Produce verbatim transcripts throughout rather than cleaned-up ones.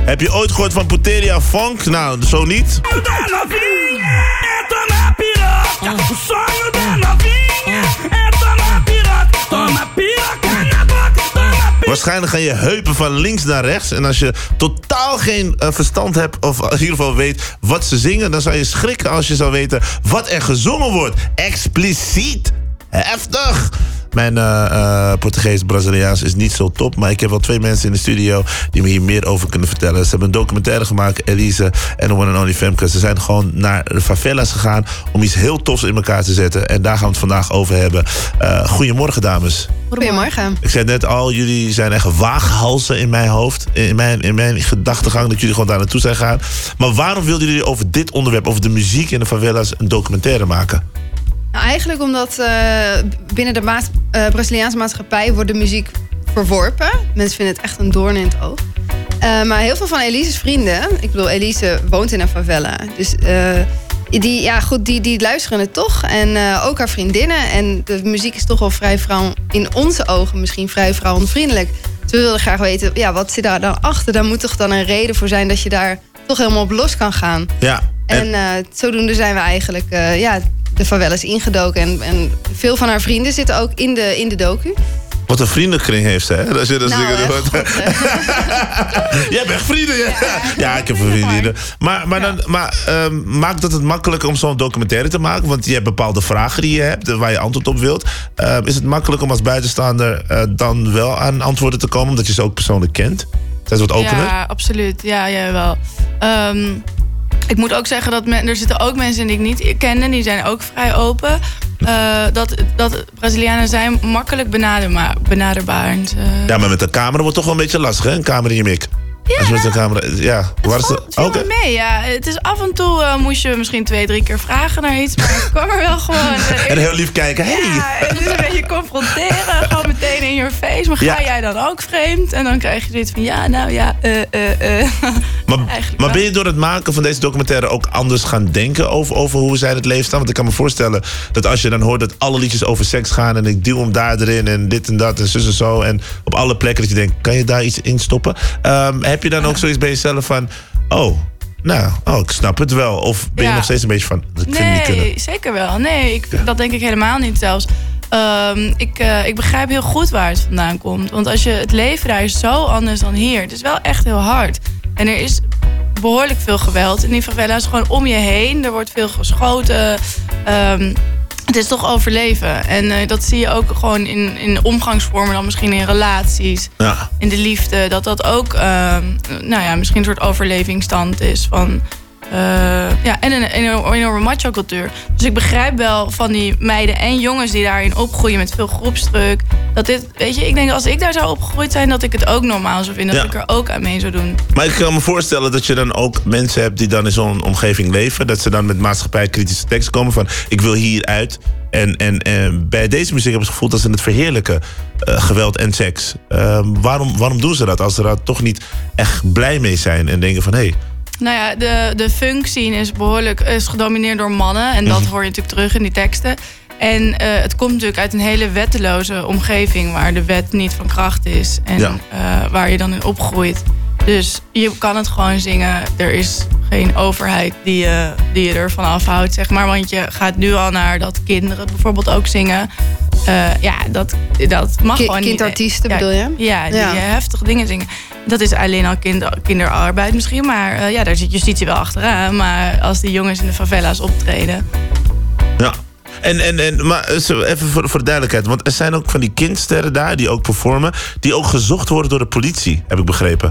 Heb je ooit gehoord van Puteria Funk? Nou, zo niet. Waarschijnlijk gaan je heupen van links naar rechts. En als je totaal geen uh, verstand hebt, of in ieder geval weet wat ze zingen, dan zou je schrikken als je zou weten wat er gezongen wordt. Expliciet. Heftig. Mijn uh, uh, Portugees-Braziliaans is niet zo top, maar ik heb wel twee mensen in de studio die me hier meer over kunnen vertellen. Ze hebben een documentaire gemaakt, Elise en One and Only Femke. Ze zijn gewoon naar de favelas gegaan om iets heel tofs in elkaar te zetten. En daar gaan we het vandaag over hebben. Uh, goedemorgen, dames. Goedemorgen. Ik zei net al, jullie zijn echt waaghalzen in mijn hoofd. In mijn, in mijn gedachtegang dat jullie gewoon daar naartoe zijn gaan. Maar waarom wilden jullie over dit onderwerp, over de muziek in de favelas, een documentaire maken? Nou, eigenlijk omdat uh, binnen de maat, uh, Braziliaanse maatschappij wordt de muziek verworpen. Mensen vinden het echt een doorn in het oog. Uh, maar heel veel van Elise's vrienden, ik bedoel, Elise woont in een favela. Dus uh, die, ja, goed, die, die luisteren het toch. En uh, ook haar vriendinnen. En de muziek is toch wel vrij vrouw, in onze ogen misschien vrij vrouwenvriendelijk. Dus we wilden graag weten, ja, wat zit daar dan achter? Daar moet toch dan een reden voor zijn dat je daar toch helemaal op los kan gaan. Ja. En, en uh, zodoende zijn we eigenlijk uh, ja, de favelas ingedoken. En, en veel van haar vrienden zitten ook in de, in de docu. Wat een vriendenkring heeft ze, hè? Als je dat nou, dingen doet. Jij hebt echt vrienden, ja. Ja, ja, ik heb vrienden. Maar, maar, dan, maar uh, maakt dat het makkelijker om zo'n documentaire te maken? Want je hebt bepaalde vragen die je hebt, waar je antwoord op wilt. Uh, is het makkelijk om als buitenstaander uh, dan wel aan antwoorden te komen, omdat je ze ook persoonlijk kent? Zijn ze wat opener? Ja, absoluut. Ja, jij wel. Um, ik moet ook zeggen dat men, er zitten ook mensen die ik niet ken, die zijn ook vrij open. Uh, dat, dat Brazilianen zijn makkelijk benaderbaar. benaderbaar. En, uh... Ja, maar met de camera wordt toch wel een beetje lastig, hè? Een camera in je mik. Ja, Als je met de camera, ja. Het Waar is valt, de... het viel okay. me mee, ja. Het is af en toe uh, moest je misschien twee, drie keer vragen naar iets, maar ik kwam er wel gewoon. Uh, en heel lief kijken, hey! Ja, het is een beetje confronteren, gewoon meteen in your face. Maar ga ja. jij dan ook vreemd? En dan krijg je dit van, ja, nou ja, uh, uh, uh. Maar, maar ben je door het maken van deze documentaire ook anders gaan denken over, over hoe zij in het leven staan? Want ik kan me voorstellen dat als je dan hoort dat alle liedjes over seks gaan en ik duw hem daar erin en dit en dat en zus en zo en op alle plekken dat je denkt, kan je daar iets in stoppen? Um, heb je dan ook zoiets bij jezelf van, oh, nou, oh, ik snap het wel. Of ben je ja. nog steeds een beetje van, dat vind ik nee, niet kunnen? Nee, zeker wel. Nee, ik, ja. dat denk ik helemaal niet zelfs. Um, ik, uh, ik begrijp heel goed waar het vandaan komt. Want als je het leven daar is zo anders dan hier. Het is wel echt heel hard. En er is behoorlijk veel geweld in die favela's. Gewoon om je heen. Er wordt veel geschoten. Um, het is toch overleven. En uh, dat zie je ook gewoon in, in omgangsvormen. Dan misschien in relaties. Ja. In de liefde. Dat dat ook uh, nou ja, misschien een soort overlevingsstand is. Van, uh, ja, en een, een enorme macho-cultuur. Dus ik begrijp wel van die meiden en jongens die daarin opgroeien met veel groepsdruk. Dat dit, weet je, ik denk als ik daar zou opgegroeid zijn, dat ik het ook normaal zou vinden. Dat ja. ik er ook aan mee zou doen. Maar ik kan me voorstellen dat je dan ook mensen hebt die dan in zo'n omgeving leven. Dat ze dan met maatschappijkritische teksten komen van, ik wil hieruit. En, en, en bij deze muziek heb ik het gevoel dat ze het verheerlijken. Uh, geweld en seks. Uh, waarom, waarom doen ze dat als ze daar toch niet echt blij mee zijn en denken van, hé. Hey, nou ja, de, de funk scene is behoorlijk is gedomineerd door mannen. En dat hoor je natuurlijk terug in die teksten. En uh, het komt natuurlijk uit een hele wetteloze omgeving waar de wet niet van kracht is. En ja. uh, waar je dan in opgroeit. Dus je kan het gewoon zingen. Er is geen overheid die je, die je ervan afhoudt, zeg maar. Want je gaat nu al naar dat kinderen bijvoorbeeld ook zingen. Uh, ja, dat, dat mag Ki- gewoon niet. Kinderartiesten ja, bedoel je? Ja, die ja. heftige dingen zingen. Dat is alleen al kinder, kinderarbeid misschien. Maar uh, ja, daar zit justitie wel achteraan. Maar als die jongens in de favela's optreden. Ja. En, en, en, maar even voor, voor de duidelijkheid. Want er zijn ook van die kindsterren daar die ook performen. Die ook gezocht worden door de politie, heb ik begrepen.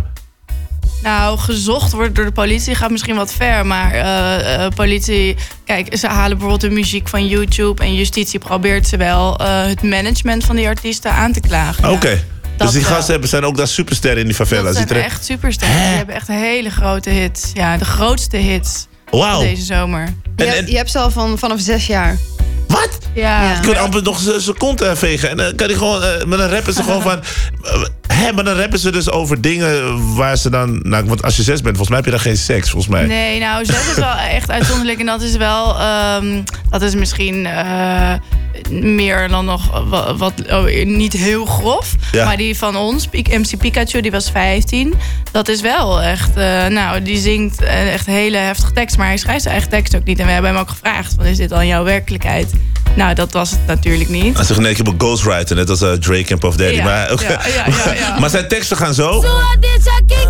Nou, gezocht wordt door de politie gaat misschien wat ver. Maar uh, uh, politie, kijk, ze halen bijvoorbeeld de muziek van YouTube. En justitie probeert ze wel uh, het management van die artiesten aan te klagen. Oké. Okay. Dus die gasten hebben, zijn ook daar supersterren in die favela's. Dat zijn echt supersterren. Die hebben echt hele grote hits. Ja, de grootste hits wow. van deze zomer. En, en, je, hebt, je hebt ze al van, vanaf zes jaar. Wat? Ja. Je kunt amper nog zijn kont vegen. En dan kan hij gewoon, uh, maar dan rappen ze gewoon van. Uh, hè, maar dan rappen ze dus over dingen waar ze dan. Nou, want als je zes bent, volgens mij heb je dan geen seks, volgens mij. Nee, nou, zes is wel echt uitzonderlijk. En dat is wel. Um, dat is misschien. Uh, meer dan nog wat, wat oh, niet heel grof. Ja. Maar die van ons, M C Pikachu, die was vijftien. Dat is wel echt, uh, nou, die zingt echt hele heftige tekst. Maar hij schrijft zijn eigen tekst ook niet. En we hebben hem ook gevraagd, van, is dit dan jouw werkelijkheid? Nou, dat was het natuurlijk niet. Hij zegt nee, ik heb een ghostwriter, net als uh, Drake en Puff Daddy. Ja, maar, okay. ja, ja, ja, ja. Maar zijn teksten gaan zo. So I did, I